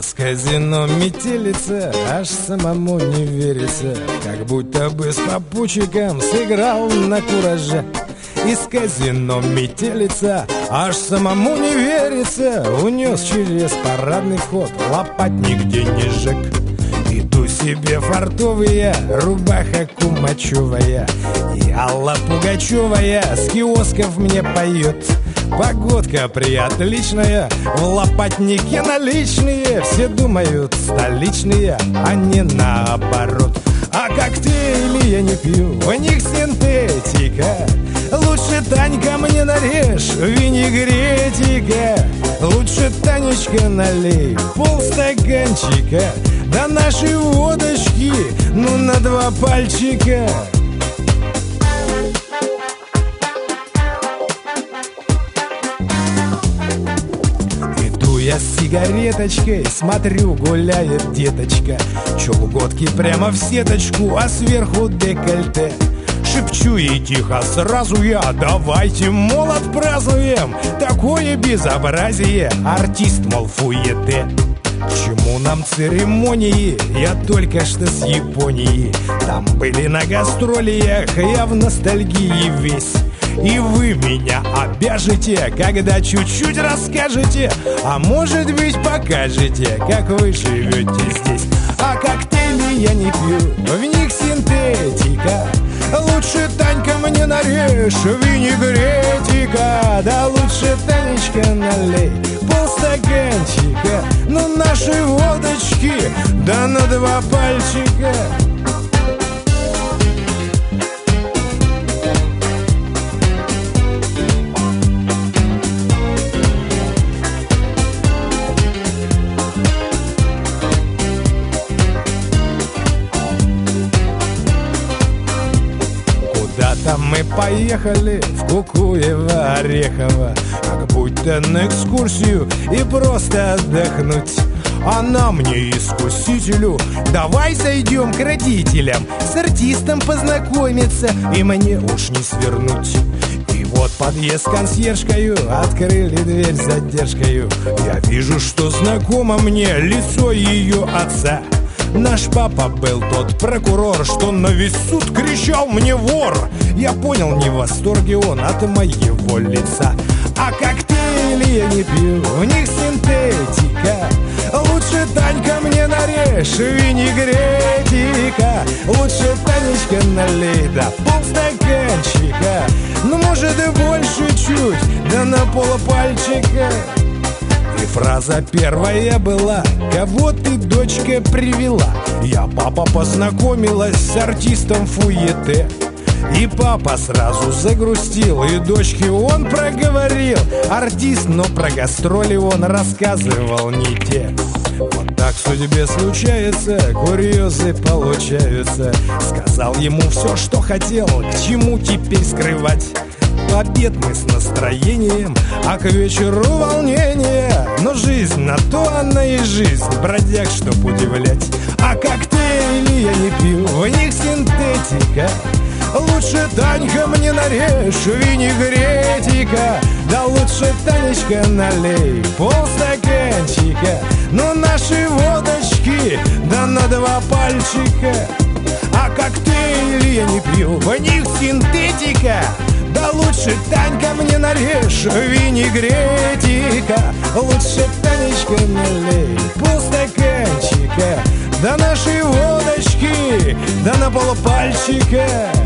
с казино метелица, аж самому не верится, как будто бы с попутчиком сыграл на кураже. Из казино метелица, аж самому не верится, унес через парадный вход лопатник денежек. Иду себе фартовая, рубаха кумачевая, и Алла Пугачевая с киосков мне поет. Погодка приотличная, в лопатнике наличные, все думают столичные, а не наоборот. А коктейли я не пью, у них синтетика. Лучше, Танька, мне нарежь винегретика. Лучше, Танечка, налей полстаканчика до нашей водочки, ну на 2 пальчика. Я с сигареточкой смотрю, гуляет деточка. Чулготки прямо в сеточку, а сверху декольте. Шепчу ей тихо сразу я: давайте, мол, отпразднуем такое безобразие. Артист, мол, фуете. К чему нам церемонии? Я только что с Японии. Там были на гастролиях, я в ностальгии весь. И вы меня обяжете, когда чуть-чуть расскажете, а может быть покажете, как вы живете здесь. А коктейли я не пью, в них синтетика. Лучше, Танька, мне нарежь винегретика. Да лучше, Танечка, налей полстаканчика, ну нашей водочки, да на 2 пальчика. Куда-то мы поехали в Кукуево-Орехово, как будто на экскурсию и просто отдохнуть. Она мне, искусителю: давай зайдем к родителям, с артистом познакомиться, и мне уж не свернуть. И вот подъезд с консьержкою, открыли дверь с задержкою. Я вижу, что знакомо мне лицо ее отца. Наш папа был тот прокурор, что на весь суд кричал мне: вор! Я понял, не в восторге он от моего лица. А коктейли я не пью, в них синтетика. Лучше, Танька, мне нарежь винегретика. Лучше, Танечка, налей до полстаканчика, ну может и больше чуть, да на полпальчика. И фраза первая была: кого ты, дочка, привела? Я, папа, познакомилась с артистом фуете. И папа сразу загрустил, и дочке он проговорил: артист, но про гастроли он рассказывал не те. Вот так в судьбе случается, курьезы получаются. Сказал ему все, что хотел, к чему теперь скрывать. В обед мы с настроением, а к вечеру волнение. Но жизнь на то она и жизнь, бродяг, чтоб удивлять. А коктейли я не пью, в них синтетика. Лучше, Танька, мне нарежь винегретика. Да лучше, Танечка, налей полстаканчика, ну нашей водочки, да на 2 пальчика. А коктейли я не пью, в них синтетика. Да лучше, Танька, мне нарежь винегретика. Лучше, Танечка, налей полстаканчика, да нашей водочки, да на полпальчика.